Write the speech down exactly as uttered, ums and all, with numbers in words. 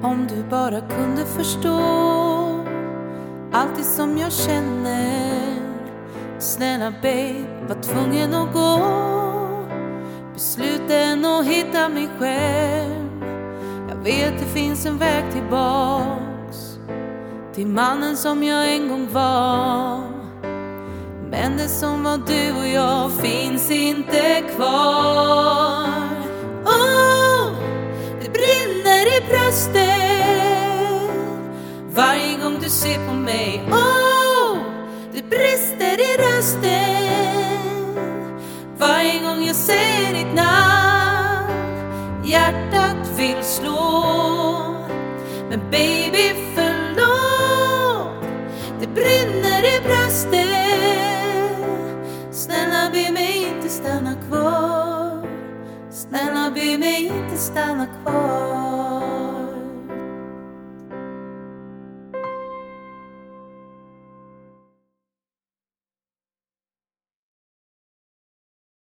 Om du bara kunde förstå allt det som jag känner. Snälla babe, var tvungen att gå. Besluten att hitta mig själv. Jag vet det finns en väg tillbaks till mannen som jag en gång var. Men det som var du och jag finns inte kvar. Oh, det brinner i bröstet varje gång du ser på mig. Oh, det brister i rösten varje gång jag säger ditt namn. Hjärtat vill slå, men baby förlåt. Det brinner i bröstet. Snälla be mig inte stanna kvar. Snälla be mig inte stanna kvar.